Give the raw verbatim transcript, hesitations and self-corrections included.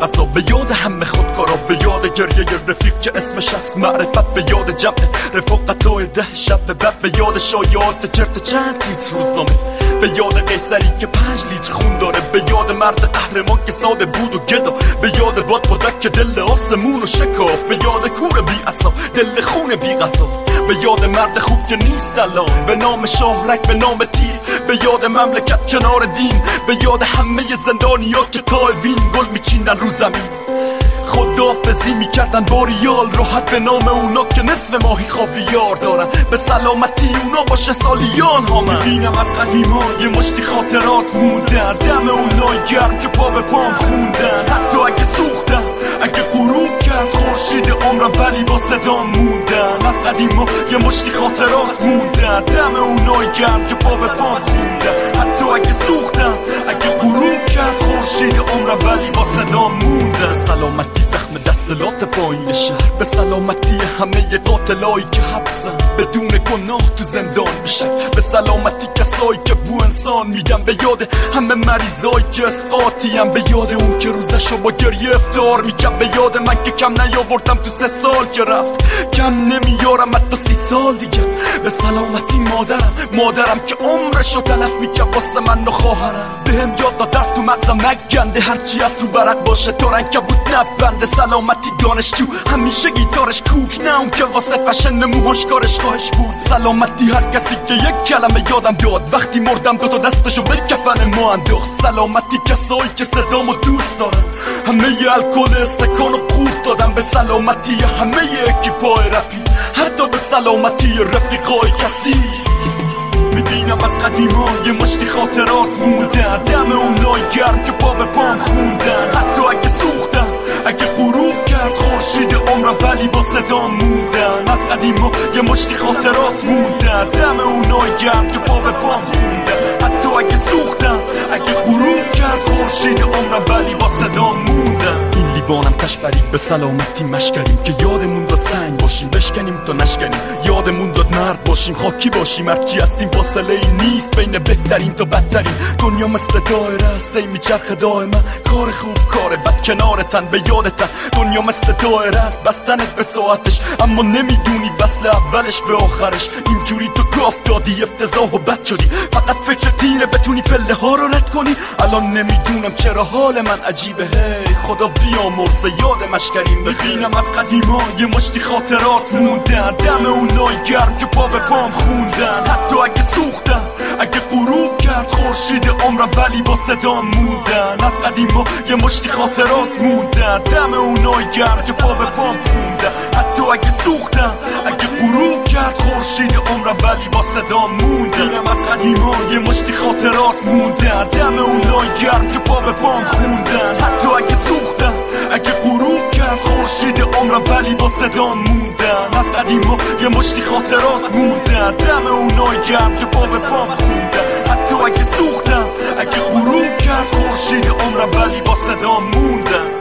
غذا، به یاد همه خودکارا، به یاد گریه رفیق که اسمش از معرفت، به یاد جمع رفاقتای ده شب به بعد، به یاد شایعات چرت چند تیتر روزنامه، به یاد قیصری که پنج لیتر خون داره، به یاد مرد قهرمان که ساده بود و گدا، به یاد باد بادک که دل آسمون و شکاف، به یاد کور بی عصا دل خون بی غذا، به یاد مرد خوب که نیست الان، به نام شاهرک به نام تیر، به یاد مملکت کنار دین، به یاد همه زندانیا که تا وین گل میچینن رو زمین، خداحافظی میکردن با ریال راحت به نام اونا که نصف ماهی خاویار دارن، به سلامتی اونا باشه سالیان ها. من میبینم از قدیما یه مشتی خاطرات موندن، دم اونای گرم که پا به پام خوندن، حتی اگه سوختن اگه غروب کرد خورشید عمرم ولی با صدام موندن. از قدیما یه مشتی خاطرات موندن، دم اونای گرم که پا به پام خوندن، حتی اگه سوختن اگه غروب کرد خورشید عمرم ولی با صدام موندن. سلامتی زخم دستلات پایین شهر، به سلامتی همه قاتلایی که حبسن بدون گناه تو زندان میشن، به سلامتی کسایی که بو انسان میدن، به یاد همه مریضایی که اسقاطی هم، به یاد اون که روزشو با گریه افطار میکرد، به یاد من که کم نیاوردم تو سه سال که رفت، کم نمیارم حتی سی سال دیگه. به سلامتی مادرم، مادرم که عمرشو تلف میکرد واسه من و خواهرم، بهم یاد داد درد تو مغزم نگنده، هرچی از تو برق باشه تو رنگ بود نبنده. سلامتی دانشجو همیشه گیتارش کوک، نه اون که واسه فشن موهاش کارش خواهش بود. سلامتی هر کسی که یک کلمه یادم داد، وقتی مردم دو تا دستشو به کفن ما انداخت. سلامتی کسایی که صدامو دوست دارن، همه الکل استکانو قورت دادن، به سلامتی همه اکیپای رپی، حتی به سلامتی رفیقای کسی. میبینم از قدیما یه مشتی خاطرات موندن، دم اونای گرم که پا به پام خوندن، حتی اگه سوختن اگه غروب کرد خورشید عمرم ولی با صدام موندن. از قدیما یه مشتی خاطرات موندن، دم اونای گرم که پا به پام خوندن، حتی اگه سوختن اگه غروب کرد خورشید عمرم ولی با صدام موندن. این لیوانم کش برید به سلامتی مشکریم، که یادمون داد سنگ باشیم بشکنیم تا نشکنیم، یادمون داد مرد باشیم خاکی باشیم، هرچی هستیم فاصله ای نیست بین بهترین تا بدترین. دنیا مثل دایره است ای میچرخه دائما، کار خوب کار بد کنارتن به یادتن. دنیا مثل دایره است بستنت به ساعتش، اما نمیدونی وصل اولش به آخرش. اینجوری تو گاف دادی افتضاح و بد شدی، فقط فکر تینه بتونی پله ها رو رد کنی. الان نمیدونم چرا حال من عجیبه، هی خدا بیامرزه یاد مشکریم. ببینم از قدیما یه مشتی خاطرات موندن، دم اونای گرم که پا به پام خوندن، حتی اگه سوختن اگه غروب کرد خورشید عمرم ولی با صدام موندن. از قدیما یه مشتی خاطرات موندن، دم اونای گرم که پا به پام خوندن، حتی اگه سوختن اگه غروب کرد خورشید عمرم ولی با صدام موندن. ببینم از قدیما یه مشتی خاطرات موندن، دم اونای گرم که پا به پام خوندن، حتی اگه سوختن اگه غروب کرد خورشید عمرم ولی با صدام موندن. از قدیما یه مشتی خاطرات موندن، دم اونای گرم که پا به پام خوندن، حتی اگه سوختن اگه غروب کرد خورشید عمرم ولی با صدام موندن.